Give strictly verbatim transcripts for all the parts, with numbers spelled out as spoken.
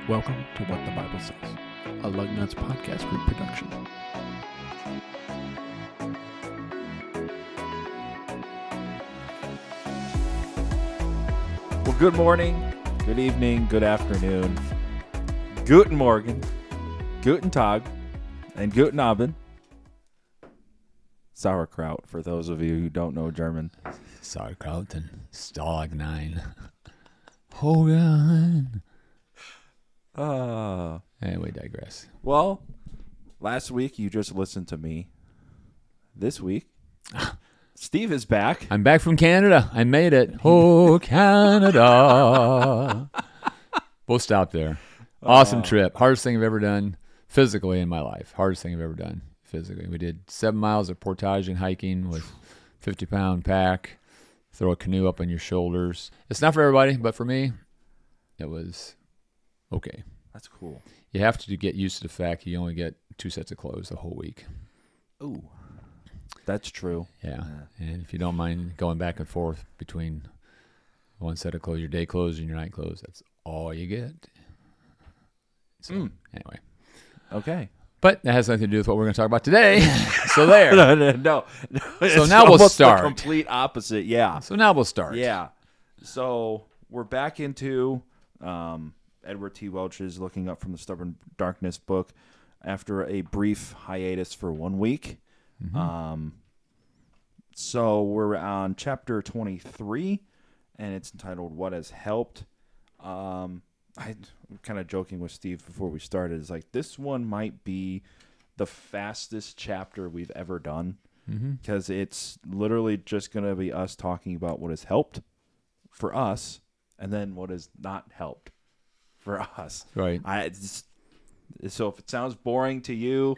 Welcome to What the Bible Says, a Lug Nuts podcast group production. Well, good morning, good evening, good afternoon, guten Morgen, guten Tag, and guten Abend. Sauerkraut, for those of you who don't know German. Sauerkraut and Stalag nine. Hogan. Uh, Anyway, digress. well, last week you just listened to me. This week, Steve is back. I'm back from Canada. I made it. Oh, Canada. We'll stop there. Awesome Oh. trip. Hardest thing I've ever done physically in my life. Hardest thing I've ever done physically. We did seven miles of portage and hiking with fifty pound pack. Throw a canoe up on your shoulders. It's not for everybody, but for me, it was okay. That's cool. You have to get used to the fact you only get two sets of clothes the whole week. Ooh, that's true. Yeah. And if you don't mind going back and forth between one set of clothes, your day clothes and your night clothes, that's all you get. So, Mm. anyway. Okay. But that has nothing to do with what we're going to talk about today. So there. no, no, no. It's now we'll almost the start. complete opposite. Yeah. So now we'll start. Yeah. So we're back into um, Edward T. Welch's Looking Up from the Stubborn Darkness book after a brief hiatus for one week. Mm-hmm. Um, so we're on chapter twenty-three, and it's entitled What Has Helped. Um, I, I'm kind of joking with Steve before we started. It's like, this one might be the fastest chapter we've ever done, because Mm-hmm. it's literally just going to be us talking about what has helped for us and then what has not helped for us. Right. I just, so if it sounds boring to you,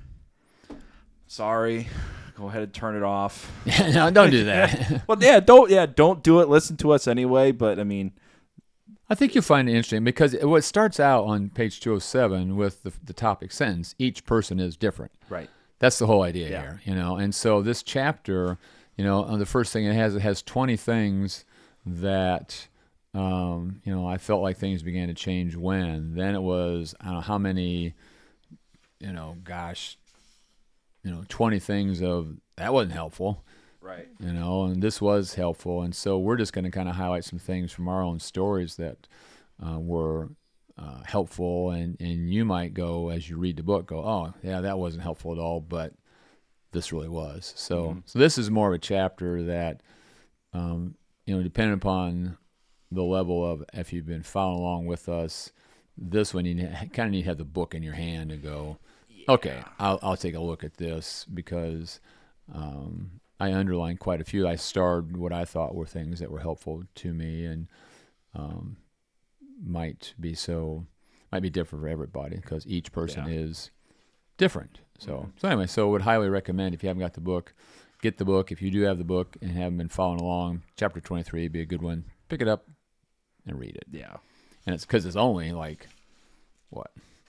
sorry, go ahead and turn it off. No, don't do that. Well, yeah, don't yeah, don't do it. Listen to us anyway, but I mean, I think you'll find it interesting because it, what starts out on page two oh seven with the, the topic sentence, each person is different. right. That's the whole idea Yeah. here, you know. And so this chapter, you know, uh, the first thing it has, it has twenty things that, um, you know, I felt like things began to change when. Then it was, I don't know how many, you know, gosh, you know, twenty things of that wasn't helpful, Right. you know, and this was helpful. And so we're just going to kind of highlight some things from our own stories that uh, were uh, helpful. And, and you might go, as you read the book, go, oh, yeah, that wasn't helpful at all, but this really was. So, Mhm. so this is more of a chapter that, um, you know, depending upon the level of, if you've been following along with us, this one, you kind of need to have the book in your hand and go, okay, I'll, I'll take a look at this because um, I underlined quite a few. I starred what I thought were things that were helpful to me and um, might be so might be different for everybody because each person Yeah. is different. So Mhm. so anyway, so would highly recommend if you haven't got the book, get the book. If you do have the book and haven't been following along, chapter twenty-three would be a good one. Pick it up and read it. Yeah. And it's because it's only like what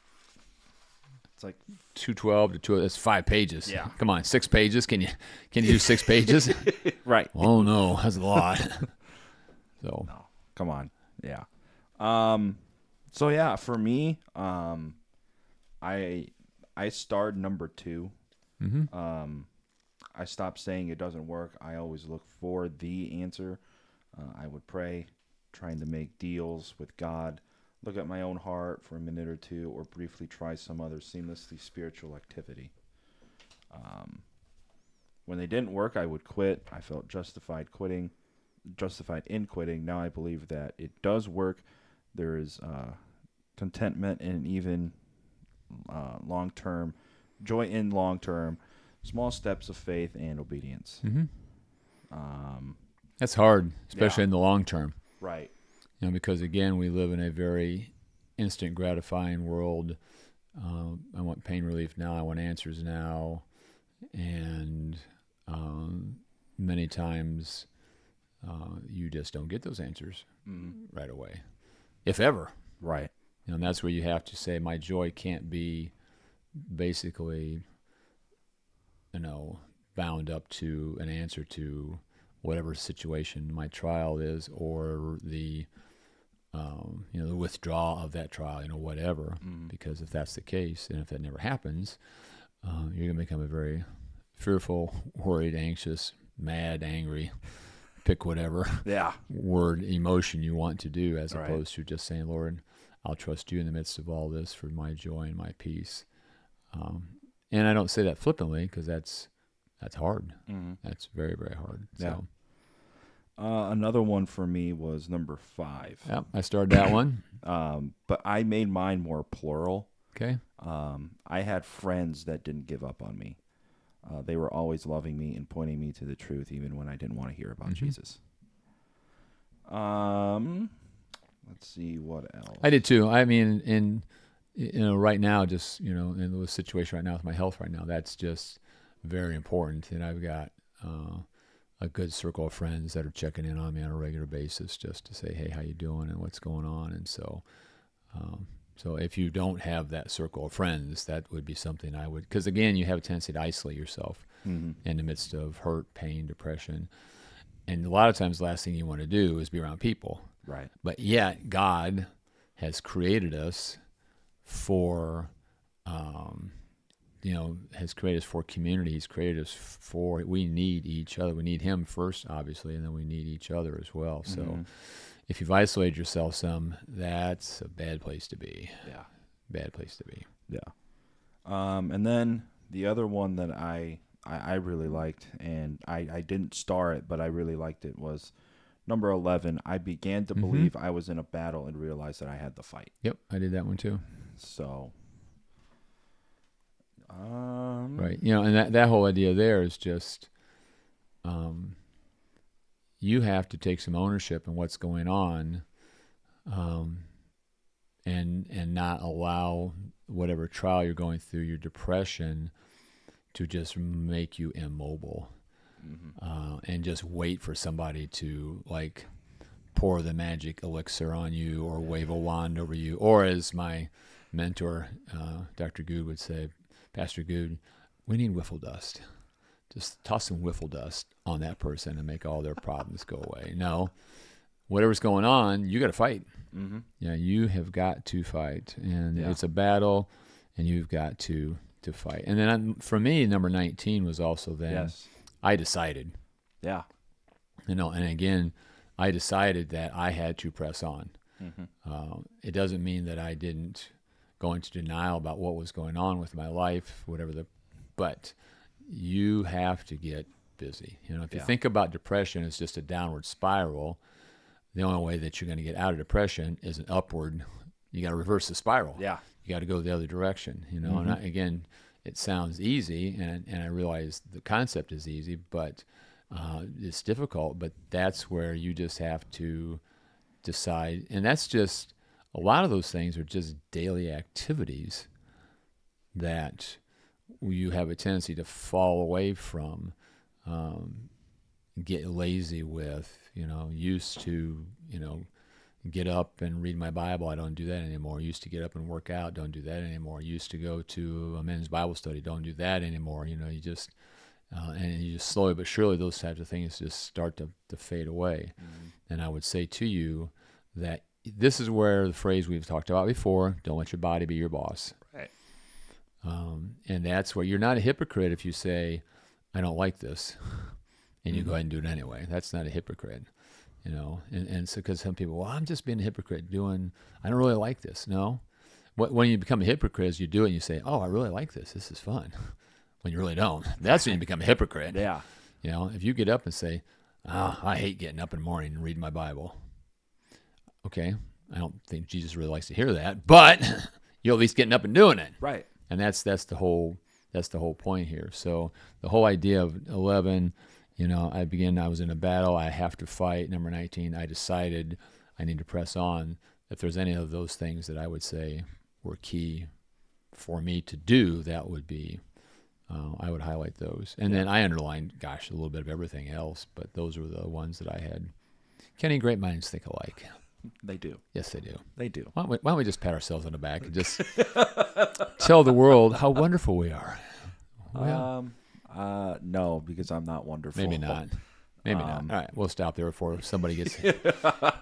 It's like two twelve to two. That's five pages. Yeah. Come on, six pages. Can you can you do six pages? right. Oh no, that's a lot. So No. Come on. Yeah. Um so yeah, for me, um I I starred number two. mhm. Um I stopped saying it doesn't work. I always look for the answer. Uh, I would pray, trying to make deals with God, look at my own heart for a minute or two, or briefly try some other seamlessly spiritual activity. Um, when they didn't work, I would quit. I felt justified quitting, justified in quitting. Now I believe that it does work. There is uh, contentment and even uh, long-term, joy in long-term, small steps of faith and obedience. Mhm. Um, That's hard, especially Yeah. in the long term. right. You know, because again, we live in a very instant gratifying world. Um, I want pain relief now. I want answers now, and um, many times uh, you just don't get those answers Mm, right away, if ever. right. You know, and that's where you have to say, my joy can't be basically, you know, bound up to an answer to whatever situation my trial is or the um, you know, the withdrawal of that trial, you know, whatever. Mhm. Because if that's the case, and if that never happens, uh, you're going to become a very fearful, worried, anxious, mad, angry, pick whatever Yeah. word, emotion you want to do, as Right. opposed to just saying, Lord, I'll trust you in the midst of all this for my joy and my peace. Um, and I don't say that flippantly, because that's that's hard. Mhm. That's very, very hard. Yeah. So, Uh, another one for me was number five. yeah, I started that one. Um, but I made mine more plural. Okay. Um, I had friends that didn't give up on me. Uh, they were always loving me and pointing me to the truth, even when I didn't want to hear about Mhm. Jesus. Um, let's see what else. I did too. I mean, in you know, right now, just you know, in the situation right now with my health right now, that's just very important. And I've got uh, a good circle of friends that are checking in on me on a regular basis, just to say, "Hey, how you doing?" and what's going on. And so, um, so if you don't have that circle of friends, that would be something I would, because again, you have a tendency to isolate yourself Mhm. in the midst of hurt, pain, depression, and a lot of times, the last thing you want to do is be around people. Right. But yet, God has created us for, um, you know, has created us for community. He's created us for, we need each other. We need Him first, obviously, and then we need each other as well. So Mhm. if you've isolated yourself some, that's a bad place to be. Yeah. Bad place to be. Yeah. Um, and then the other one that I, I, I really liked, and I, I didn't star it, but I really liked it, was number eleven. I began to Mhm. believe I was in a battle and realized that I had to fight. Yep, I did that one too. So, um, Right. You know, and that, that whole idea there is just, um, you have to take some ownership in what's going on, um, and and not allow whatever trial you're going through, your depression, to just make you immobile, Mhm. uh, and just wait for somebody to like pour the magic elixir on you or wave a wand over you, or as my mentor, uh, Doctor Good would say, Pastor Good, we need wiffle dust. Just toss some wiffle dust on that person and make all their problems go away. No, whatever's going on, you got to fight. Mm-hmm. Yeah, you have got to fight, and Yeah. it's a battle, and you've got to to fight. And then I'm, for me, number nineteen was also then Yes. I decided, Yeah. you know, and again, I decided that I had to press on. Mm-hmm. Uh, it doesn't mean that I didn't go into denial about what was going on with my life, whatever the, but you have to get busy. You know, if you Yeah. think about depression as just a downward spiral, the only way that you're going to get out of depression is an upward. You got to reverse the spiral. Yeah. You got to go the other direction. You know, Mhm. and I, again, it sounds easy, and and I realize the concept is easy, but uh, it's difficult. But that's where you just have to decide, and that's just a lot of those things are just daily activities that you have a tendency to fall away from, um, get lazy with, you know, used to, you know, get up and read my Bible. I don't do that anymore. Used to get up and work out. Don't do that anymore. Used to go to a men's Bible study. Don't do that anymore. You know, you just, uh, and you just slowly but surely those types of things just start to, to fade away. Mm-hmm. And I would say to you that this is where the phrase we've talked about before, don't let your body be your boss. Right. Um, and that's where you're not a hypocrite if you say, I don't like this, and you Mhm. go ahead and do it anyway. That's not a hypocrite, you know. And, and so, because some people, well, I'm just being a hypocrite doing, I don't really like this. No. What, when you become a hypocrite is you do it and you say, oh, I really like this. This is fun. When you really don't. That's when you become a hypocrite. Yeah. You know, if you get up and say, oh, I hate getting up in the morning and reading my Bible. Okay. I don't think Jesus really likes to hear that, but you're at least getting up and doing it. Right. And that's that's the whole that's the whole point here. So the whole idea of eleven, you know, I begin. I was in a battle. I have to fight. Number nineteen, I decided I need to press on. If there's any of those things that I would say were key for me to do, that would be. Uh, I would highlight those, and then I underlined, gosh, a little bit of everything else. But those were the ones that I had. Kenny, great minds think alike. They do. Yes, they do. They do. Why don't we, why don't we just pat ourselves on the back and just tell the world how wonderful we are? Well, um. Uh. No, because I'm not wonderful. maybe not. Maybe um, not. All right, we'll stop there before somebody gets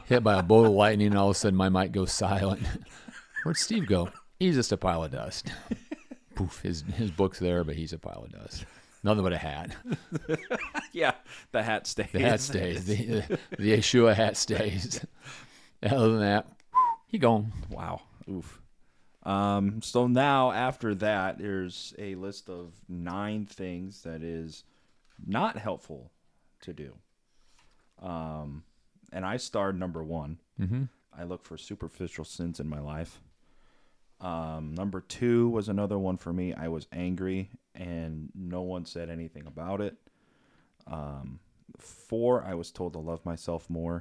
hit by a bolt of lightning, and all of a sudden my mic goes silent. Where'd Steve go? He's just a pile of dust. Poof, his his book's there, but he's a pile of dust. Nothing but a hat. Yeah, the hat stays. The hat stays. The, the, the Yeshua hat stays. Other than that, he gone. Wow. Oof. Um, so now after that, there's a list of nine things that is not helpful to do. Um, and I starred number one. Mm-hmm. I look for superficial sins in my life. Um, number two was another one for me. I was angry and no one said anything about it. Um, four, I was told to love myself more,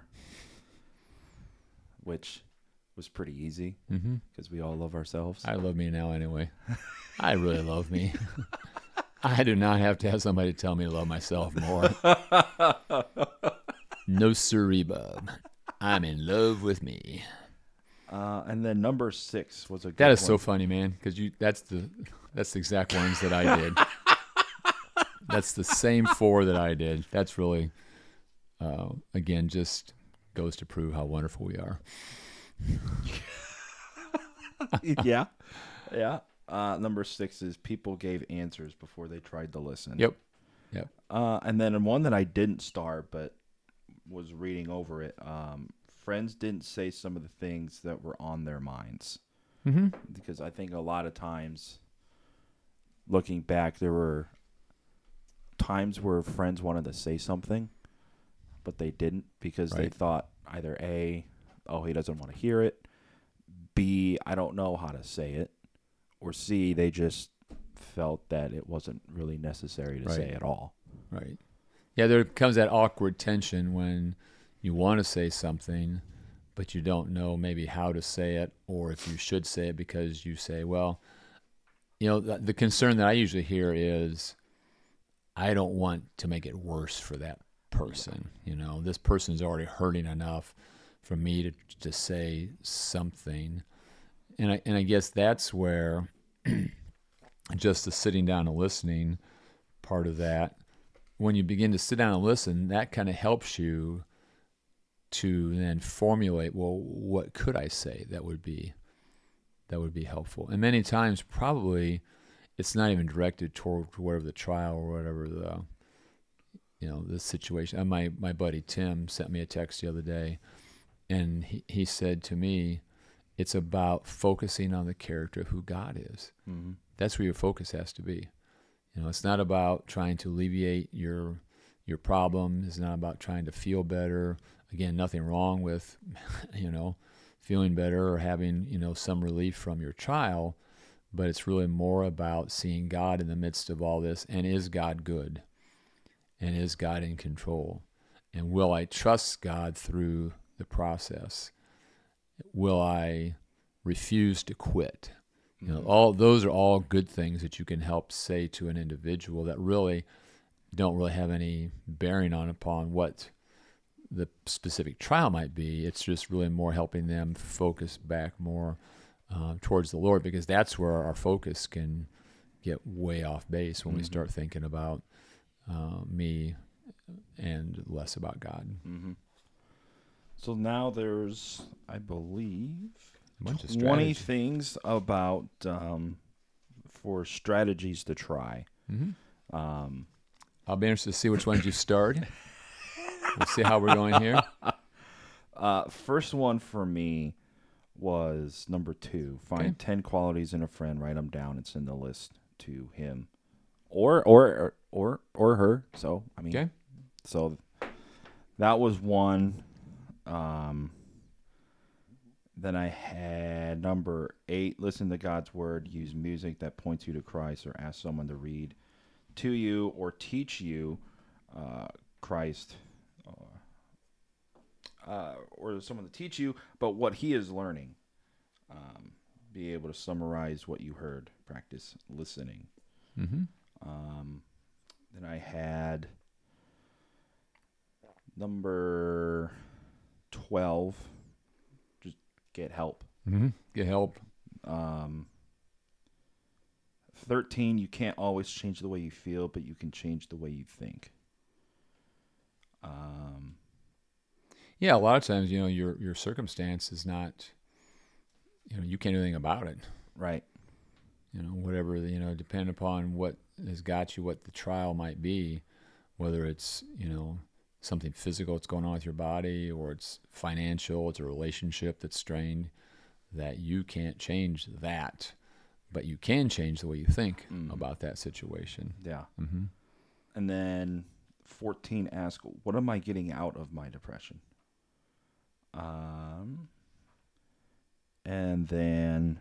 which was pretty easy because Mm-hmm. we all love ourselves. I love me now anyway. I really love me. I do not have to have somebody tell me to love myself more. No siree, bub. I'm in love with me. Uh, and then number six was a good That is one. so funny, man, because you that's the that's the exact ones that I did. That's the same four that I did. That's really, uh, again, just goes to prove how wonderful we are. Yeah. Yeah. Uh, number six is people gave answers before they tried to listen. Yep. Yep. Uh, and then one that I didn't star, but was reading over it. Um, friends didn't say some of the things that were on their minds. Mm-hmm. Because I think a lot of times, looking back, there were times where friends wanted to say something, but they didn't because they Right. thought either A, oh, he doesn't want to hear it, B, I don't know how to say it, or C, they just felt that it wasn't really necessary to Right. say at all. Right. Yeah, there comes that awkward tension when you want to say something, but you don't know maybe how to say it or if you should say it because you say, well, you know, the, the concern that I usually hear is I don't want to make it worse for that person. You know, this person's already hurting enough for me to to say something. And I, and I guess that's where just the sitting down and listening part of that, when you begin to sit down and listen, that kind of helps you to then formulate, well, what could I say that would be that would be helpful? And many times probably it's not even directed toward whatever the trial or whatever the you know the situation. And my my buddy Tim sent me a text the other day, and he, he said to me, it's about focusing on the character of who God is. Mm-hmm. That's where your focus has to be. You know, it's not about trying to alleviate your your problem. It's not about trying to feel better. Again, nothing wrong with, you know, feeling better or having, you know, some relief from your trial, but it's really more about seeing God in the midst of all this. And is God good? And is God in control? And will I trust God through the process? Will I refuse to quit? You know, all those are all good things that you can help say to an individual that really don't really have any bearing on upon what the specific trial might be. It's just really more helping them focus back more uh, towards the Lord, because that's where our focus can get way off base when Mm-hmm. we start thinking about uh, me and less about God. Mm-hmm. So now there's, I believe, A bunch of twenty strategy. things about um, for strategies to try. Mm-hmm. Um, I'll be interested to see which ones you starred. We'll see how we're going here. uh, first one for me was number two. Find Okay. ten qualities in a friend, write them down, and send the list to him, or or or or her. So I mean, Okay. so that was one. Um, then I had number eight, listen to God's word, use music that points you to Christ, or ask someone to read to you or teach you uh, Christ, uh, uh, or someone to teach you about what he is learning. Um, be able to summarize what you heard, practice listening. Mm-hmm. Um, then I had number twelve, just get help. Mm-hmm. Get help. Um, thirteen, you can't always change the way you feel, but you can change the way you think. Um, Yeah, a lot of times, you know, your your circumstance is not, you know, you can't do anything about it. Right. You know, whatever, you know, depending upon what has got you, what the trial might be, whether it's, you know, something physical that's going on with your body, or it's financial, it's a relationship that's strained, that you can't change that, but you can change the way you think Mm. about that situation. Yeah. Mm-hmm. And then fourteen asks, what am I getting out of my depression? Um, and then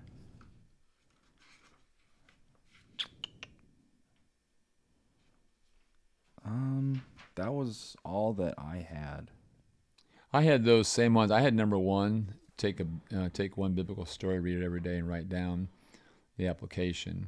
um, that was all that I had. I had those same ones. I had number one, take a uh, take one biblical story, read it every day, and write down the application.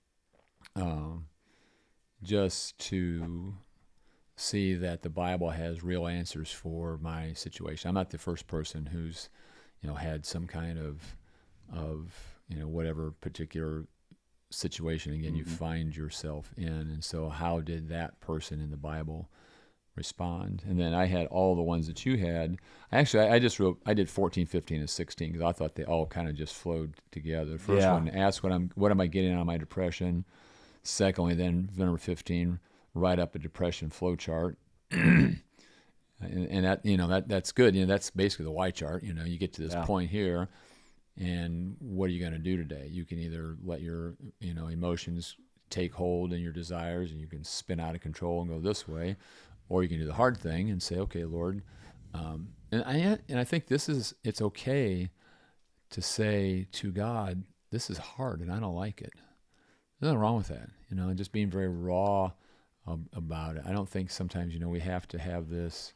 Um, just to see that the Bible has real answers for my situation. I'm not the first person who's, you know, had some kind of, of you know, whatever particular situation again you Mhm. find yourself in, and so how did that person in the Bible respond? And then I had all the ones that you had. Actually, I, I just wrote, I did fourteen, fifteen, and sixteen because I thought they all kind of just flowed together. The first Yeah. one, ask what I'm, what am I getting out of my depression? Secondly, then number fifteen, write up a depression flow chart. and, and that, you know, that that's good. You know, that's basically the Y chart. You know, you get to this Yeah. point here, and what are you going to do today? You can either let your, you know, emotions take hold and your desires, and you can spin out of control and go this way, or you can do the hard thing and say, okay, Lord. Um, and I and I think this is, it's okay to say to God, this is hard and I don't like it. There's nothing wrong with that, you know, and just being very raw um, about it. I don't think sometimes, you know, we have to have this,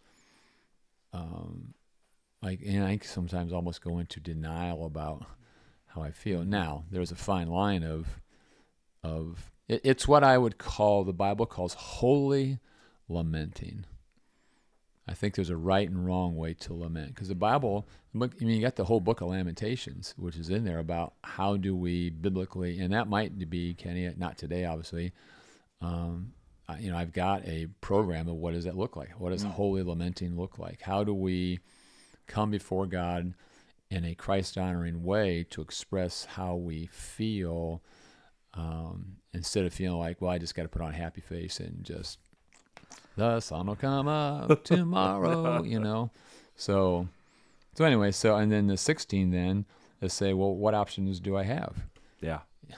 um, like, and I think sometimes almost go into denial about how I feel. Now, there's a fine line of, of it, it's what I would call, the Bible calls holy lamenting. I think there's a right and wrong way to lament, because the Bible, I mean, you got the whole book of Lamentations, which is in there about how do we biblically, and that might be, Kenny, not today, obviously. Um, I, you know, I've got a program of what does that look like? What does Mm. holy lamenting look like? How do we come before God in a Christ-honoring way to express how we feel, um, instead of feeling like, well, I just got to put on a happy face and just, the sun will come up tomorrow, you know. So, so anyway, so and then the sixteen then is say, well, what options do I have? Yeah.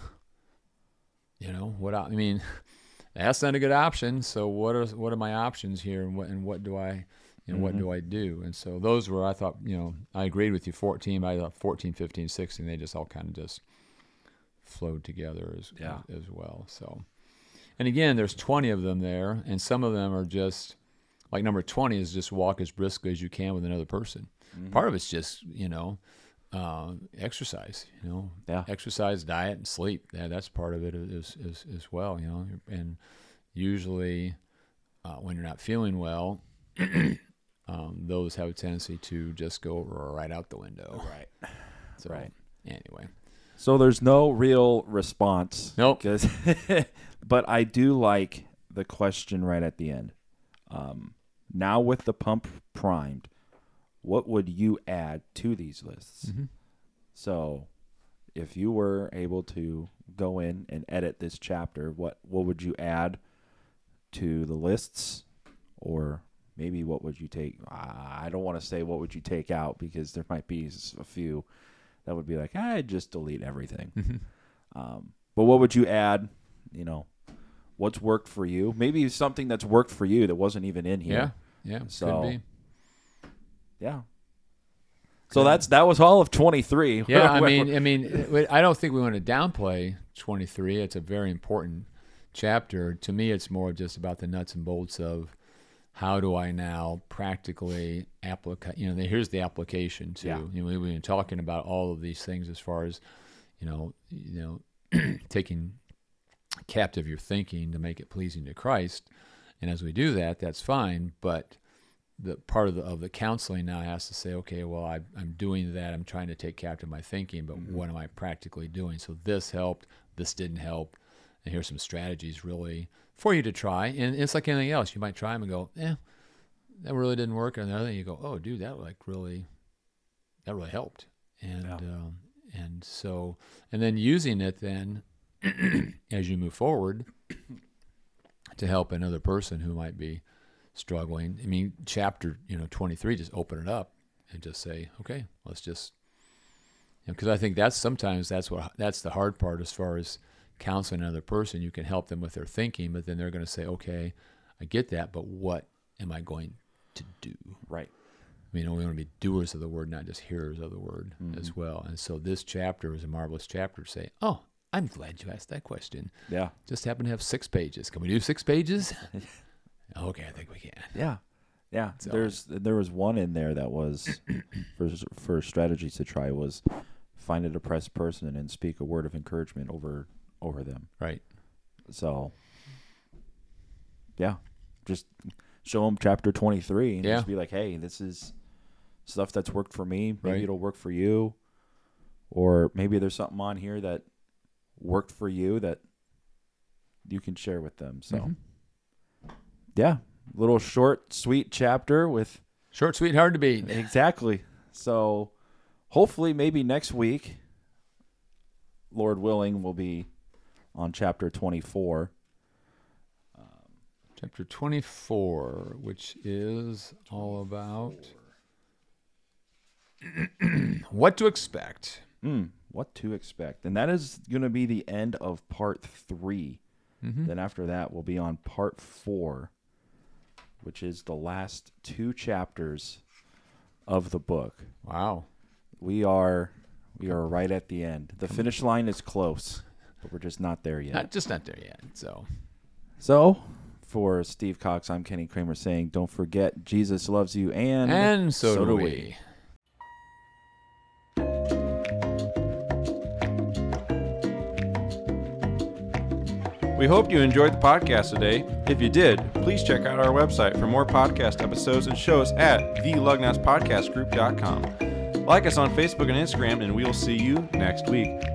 You know, what I mean, that's not a good option. So what are what are my options here, and what and what do I, you know, what Mhm. do I do? And so those were, I thought, you know, I agreed with you. fourteen, but I thought fourteen, fifteen, sixteen, they just all kind of just flowed together as Yeah. as, as well. So. And again, there's twenty of them there, and some of them are just, like number twenty is just walk as briskly as you can with another person. Mhm. Part of it's just, you know, uh, exercise, you know, Yeah. exercise, diet, and sleep. Yeah, that's part of it as, as, as well, you know. And usually uh, when you're not feeling well, um, those have a tendency to just go right out the window. Right. So, Right. Anyway. So there's no real response. Nope. 'cause but I do like the question right at the end. Um, now with the pump primed, what would you add to these lists? Mm-hmm. So if you were able to go in and edit this chapter, what, what would you add to the lists? Or maybe what would you take? I don't want to say what would you take out, because there might be a few that would be like, I'd just delete everything. Mm-hmm. Um, but what would you add? You know, what's worked for you? Maybe something that's worked for you that wasn't even in Yeah. here. Yeah. So- could be. Yeah. So Good. that's that was all of twenty-three. Yeah, I mean, I mean, I don't think we want to downplay twenty-three. It's a very important chapter. To me, it's more just about the nuts and bolts of how do I now practically apply. You know, here's the application too. Yeah. You know, we've been talking about all of these things as far as, you know, you know, taking captive your thinking to make it pleasing to Christ, and as we do that, that's fine. But the part of the of the counseling now has to say, okay, well, I, I'm doing that. I'm trying to take captive my thinking, but Mhm. what am I practically doing? So this helped. This didn't help. And here's some strategies really for you to try. And it's like anything else. You might try them and go, eh, that really didn't work. And the other thing, you go, oh, dude, that like really, that really helped. And Yeah. um, and so, and then using it then as you move forward to help another person who might be struggling. I mean, chapter, you know, twenty-three, just open it up and just say, okay, let's just, you know, because I think that's sometimes that's what that's the hard part as far as counseling another person. You can help them with their thinking, but then they're going to say, okay, I get that, but what am I going to do? Right. I mean, we want to be doers of the word, not just hearers of the word Mhm. as well. And so this chapter is a marvelous chapter to say, oh, I'm glad you asked that question. Yeah. Just happen to have six pages. Can we do six pages? Okay, I think we can. Yeah. Yeah. So- There's there was one in there that was for for strategies to try was find a depressed person and speak a word of encouragement over over them. Right. So yeah, just show them chapter twenty-three and Yeah. just be like, hey, this is stuff that's worked for me. Maybe Right. it'll work for you, or maybe there's something on here that worked for you that you can share with them. So Mhm. yeah, little short, sweet chapter with Short, sweet, hard to beat. exactly. So hopefully, maybe next week, Lord willing, we'll be on chapter twenty-four. Chapter twenty-four, which is all about what to expect. Mm, what to expect. And that is going to be the end of part three. Mm-hmm. Then after that, we'll be on part four, which is the last two chapters of the book. Wow. We are we are right at the end. The finish line is close, but we're just not there yet. Not just not there yet. So So, for Steve Cox, I'm Kenny Kramer saying, don't forget, Jesus loves you, and, and so, do we. We hope you enjoyed the podcast today. If you did, please check out our website for more podcast episodes and shows at the Lugnuts Podcast Group dot com. Like us on Facebook and Instagram, and we'll see you next week.